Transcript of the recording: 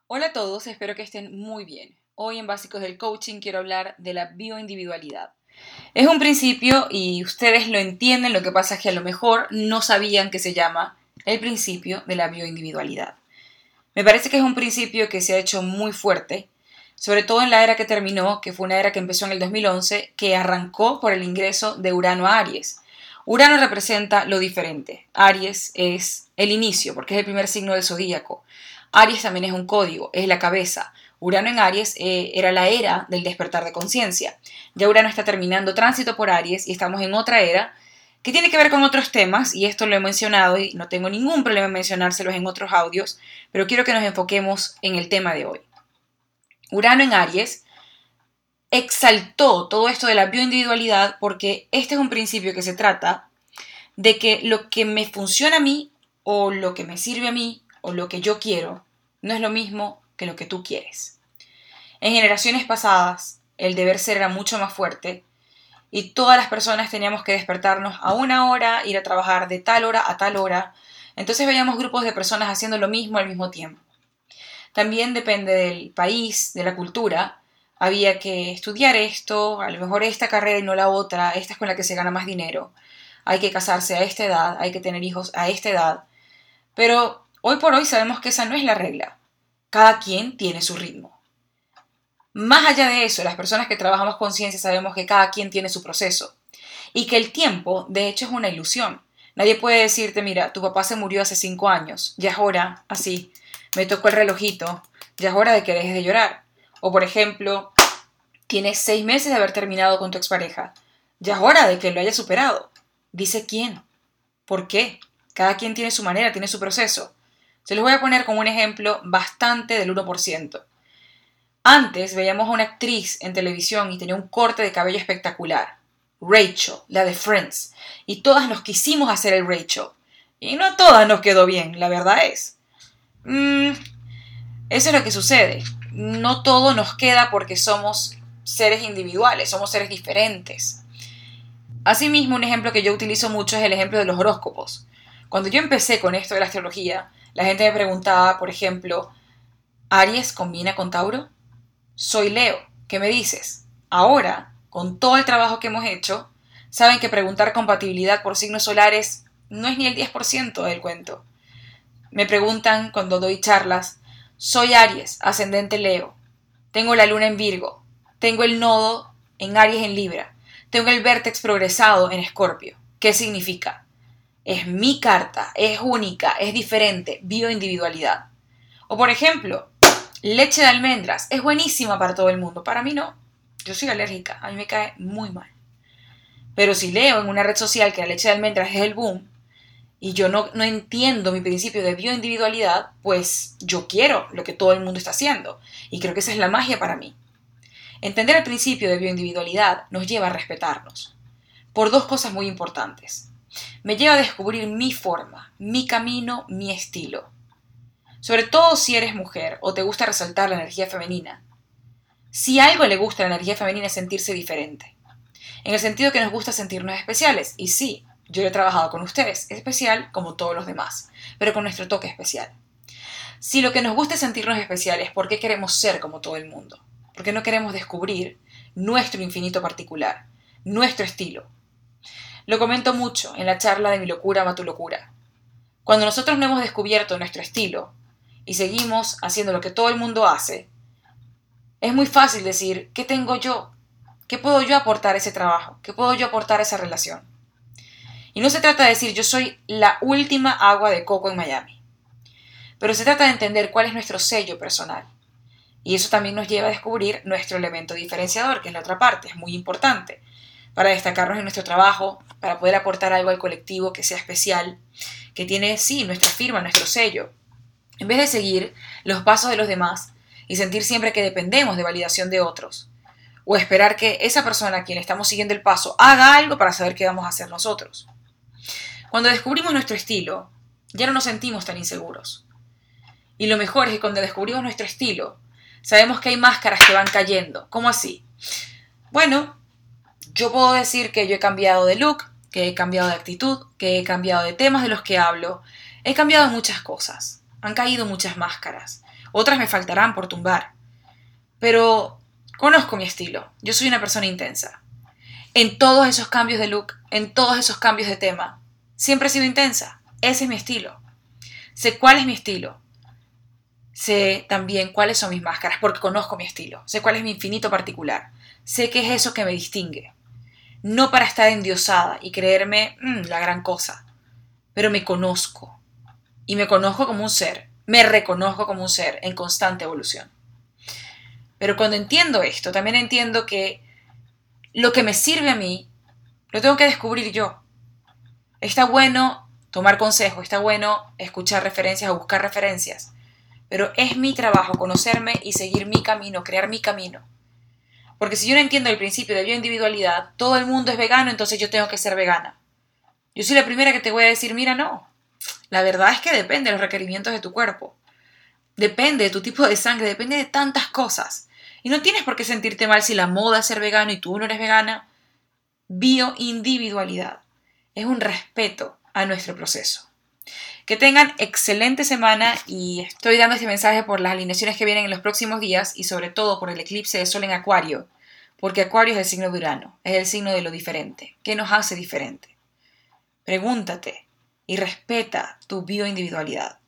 Hola a todos, espero que estén muy bien. Hoy en Básicos del Coaching quiero hablar de la bioindividualidad. Es un principio y ustedes lo entienden, lo que pasa es que a lo mejor no sabían que se llama el principio de la bioindividualidad. Me parece que es un principio que se ha hecho muy fuerte, sobre todo en la era que terminó, que fue una era que empezó en el 2011, que arrancó por el ingreso de Urano a Aries. Urano representa lo diferente, Aries es el inicio, porque es el primer signo del zodíaco. Aries también es un código, es la cabeza. Urano en Aries era la era del despertar de conciencia. Ya Urano está terminando tránsito por Aries y estamos en otra era que tiene que ver con otros temas, y esto lo he mencionado y no tengo ningún problema en mencionárselos en otros audios, pero quiero que nos enfoquemos en el tema de hoy. Urano en Aries exaltó todo esto de la bioindividualidad porque este es un principio que se trata de que lo que me funciona a mí o lo que me sirve a mí o lo que yo quiero no es lo mismo que lo que tú quieres. En generaciones pasadas el deber ser era mucho más fuerte y todas las personas teníamos que despertarnos a una hora, ir a trabajar de tal hora a tal hora. Entonces veíamos grupos de personas haciendo lo mismo al mismo tiempo. También depende del país, de la cultura. Había que estudiar esto, a lo mejor esta carrera y no la otra, esta es con la que se gana más dinero. Hay que casarse a esta edad, hay que tener hijos a esta edad. Pero hoy por hoy sabemos que esa no es la regla. Cada quien tiene su ritmo. Más allá de eso, las personas que trabajamos con ciencia sabemos que cada quien tiene su proceso y que el tiempo, de hecho, es una ilusión. Nadie puede decirte, mira, tu papá se murió hace 5 años, ya es hora, así, me tocó el relojito, ya es hora de que dejes de llorar. O por ejemplo, tienes 6 meses de haber terminado con tu expareja, ya es hora de que lo hayas superado. Dice quién, por qué, cada quien tiene su manera, tiene su proceso. Se los voy a poner como un ejemplo bastante del 1%. Antes veíamos a una actriz en televisión y tenía un corte de cabello espectacular. Rachel, la de Friends. Y todas nos quisimos hacer el Rachel. Y no a todas nos quedó bien, la verdad es. Eso es lo que sucede. No todo nos queda porque somos seres individuales, somos seres diferentes. Asimismo, un ejemplo que yo utilizo mucho es el ejemplo de los horóscopos. Cuando yo empecé con esto de la astrología, la gente me preguntaba, por ejemplo, ¿Aries combina con Tauro? Soy Leo, ¿qué me dices? Ahora, con todo el trabajo que hemos hecho, saben que preguntar compatibilidad por signos solares no es ni el 10% del cuento. Me preguntan cuando doy charlas, soy Aries, ascendente Leo, tengo la luna en Virgo, tengo el nodo en Aries en Libra, tengo el vértex progresado en Escorpio. ¿Qué significa? Es mi carta, es única, es diferente, bioindividualidad. O por ejemplo, leche de almendras es buenísima para todo el mundo, para mí no. Yo soy alérgica, a mí me cae muy mal. Pero si leo en una red social que la leche de almendras es el boom y yo no entiendo mi principio de bioindividualidad, pues yo quiero lo que todo el mundo está haciendo. Y creo que esa es la magia para mí. Entender el principio de bioindividualidad nos lleva a respetarnos. Por dos cosas muy importantes. Me lleva a descubrir mi forma, mi camino, mi estilo. Sobre todo si eres mujer o te gusta resaltar la energía femenina. Si algo le gusta a la energía femenina es sentirse diferente. En el sentido que nos gusta sentirnos especiales. Y sí, yo he trabajado con ustedes, especial como todos los demás, pero con nuestro toque especial. Si lo que nos gusta es sentirnos especiales, ¿por qué queremos ser como todo el mundo? ¿Por qué no queremos descubrir nuestro infinito particular, nuestro estilo? Lo comento mucho en la charla de Mi locura ama tu locura. Cuando nosotros no hemos descubierto nuestro estilo y seguimos haciendo lo que todo el mundo hace, es muy fácil decir, ¿qué tengo yo? ¿Qué puedo yo aportar a ese trabajo? ¿Qué puedo yo aportar a esa relación? Y no se trata de decir, yo soy la última agua de coco en Miami. Pero se trata de entender cuál es nuestro sello personal. Y eso también nos lleva a descubrir nuestro elemento diferenciador, que es la otra parte, es muy importante, para destacarnos en nuestro trabajo, para poder aportar algo al colectivo que sea especial, que tiene, sí, nuestra firma, nuestro sello. En vez de seguir los pasos de los demás y sentir siempre que dependemos de validación de otros, o esperar que esa persona a quien estamos siguiendo el paso haga algo para saber qué vamos a hacer nosotros. Cuando descubrimos nuestro estilo, ya no nos sentimos tan inseguros. Y lo mejor es que cuando descubrimos nuestro estilo, sabemos que hay máscaras que van cayendo. ¿Cómo así? Bueno, yo puedo decir que yo he cambiado de look, que he cambiado de actitud, que he cambiado de temas de los que hablo, he cambiado muchas cosas, han caído muchas máscaras. Otras me faltarán por tumbar. Pero conozco mi estilo. Yo soy una persona intensa. En todos esos cambios de look, en todos esos cambios de tema, siempre he sido intensa. Ese es mi estilo. Sé cuál es mi estilo. Sé también cuáles son mis máscaras, porque conozco mi estilo. Sé cuál es mi infinito particular. Sé qué es eso que me distingue. No para estar endiosada y creerme la gran cosa, pero me conozco. Y me conozco como un ser. Me reconozco como un ser en constante evolución. Pero cuando entiendo esto, también entiendo que lo que me sirve a mí, lo tengo que descubrir yo. Está bueno tomar consejos, está bueno escuchar referencias o buscar referencias, pero es mi trabajo conocerme y seguir mi camino, crear mi camino. Porque si yo no entiendo el principio de bioindividualidad, todo el mundo es vegano, entonces yo tengo que ser vegana. Yo soy la primera que te voy a decir, mira, no. La verdad es que depende de los requerimientos de tu cuerpo. Depende de tu tipo de sangre, depende de tantas cosas. Y no tienes por qué sentirte mal si la moda es ser vegano y tú no eres vegana. Bioindividualidad. Es un respeto a nuestro proceso. Que tengan excelente semana y estoy dando este mensaje por las alineaciones que vienen en los próximos días y sobre todo por el eclipse de Sol en Acuario, porque Acuario es el signo de Urano, es el signo de lo diferente. ¿Qué nos hace diferente? Pregúntate y respeta tu bioindividualidad.